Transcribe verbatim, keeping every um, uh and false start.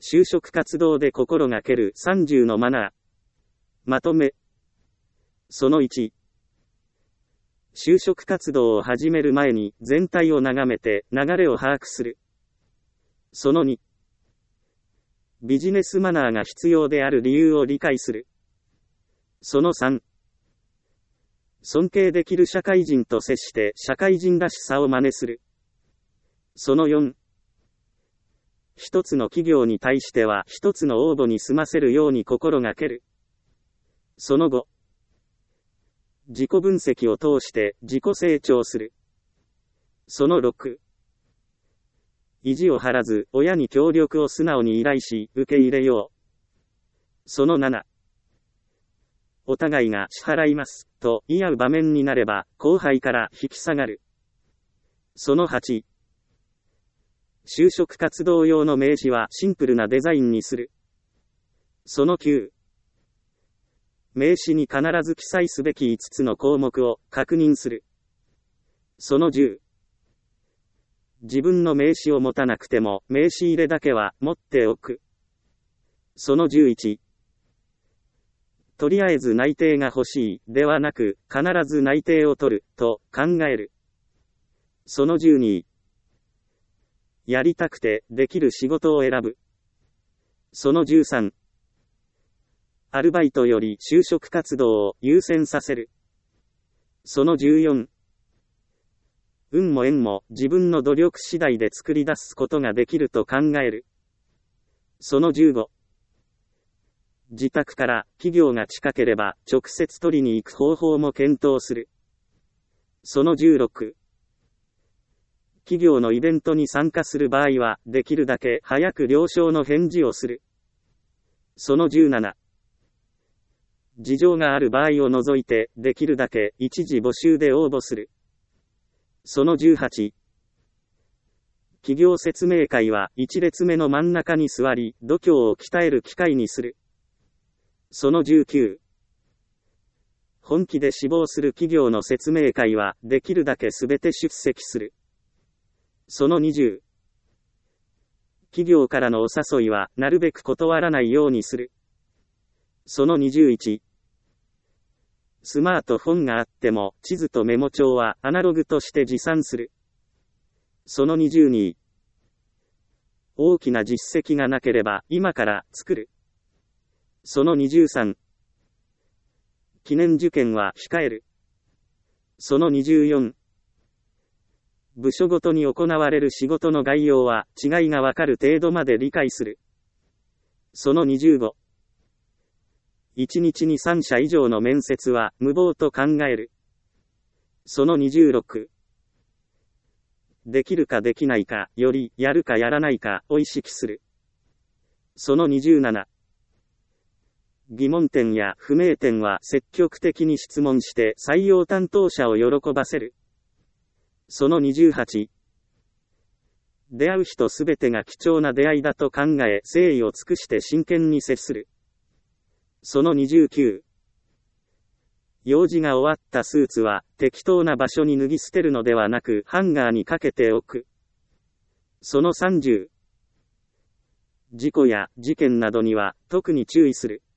就職活動で心がけるさんじゅうのマナー。まとめ。そのいち。就職活動を始める前に全体を眺めて流れを把握する。そのに。ビジネスマナーが必要である理由を理解する。そのさん。尊敬できる社会人と接して社会人らしさを真似する。そのよん。一つの企業に対しては一つの応募に済ませるように心がける。そのご。自己分析を通して自己成長する。そのろく。意地を張らず親に協力を素直に依頼し受け入れよう。そのなな。お互いが支払いますと言い合う場面になれば後輩から引き下がる。そのはち。就職活動用の名刺はシンプルなデザインにする。そのきゅう。名刺に必ず記載すべきいつつの項目を確認する。そのじゅう。自分の名刺を持たなくても名刺入れだけは持っておく。そのじゅういち。とりあえず内定が欲しいではなく必ず内定を取ると考える。そのじゅうに。やりたくてできる仕事を選ぶ。そのじゅうさん。アルバイトより就職活動を優先させる。そのじゅうよん。運も縁も自分の努力次第で作り出すことができると考える。そのじゅうご。自宅から企業が近ければ直接取りに行く方法も検討する。そのじゅうろく。企業のイベントに参加する場合はできるだけ早く了承の返事をする。そのじゅうなな。事情がある場合を除いてできるだけ一時募集で応募する。そのじゅうはち。企業説明会は一列目の真ん中に座り度胸を鍛える機会にする。そのじゅうきゅう。本気で志望する企業の説明会はできるだけすべて出席する。そのにじゅう。企業からのお誘いはなるべく断らないようにする。そのにじゅういち。スマートフォンがあっても地図とメモ帳はアナログとして持参する。そのにじゅうに。大きな実績がなければ今から作る。そのにじゅうさん。記念受験は控える。そのにじゅうよん。部署ごとに行われる仕事の概要は違いがわかる程度まで理解する。そのにじゅうご。いちにちにさんしゃ以上の面接は無謀と考える。そのにじゅうろく。できるかできないかよりやるかやらないかを意識する。そのにじゅうなな。疑問点や不明点は積極的に質問して採用担当者を喜ばせる。そのにじゅうはち。出会う人すべてが貴重な出会いだと考え誠意を尽くして真剣に接する。そのにじゅうきゅう。用事が終わったスーツは適当な場所に脱ぎ捨てるのではなくハンガーにかけておく。そのさんじゅう。事故や事件などには特に注意する。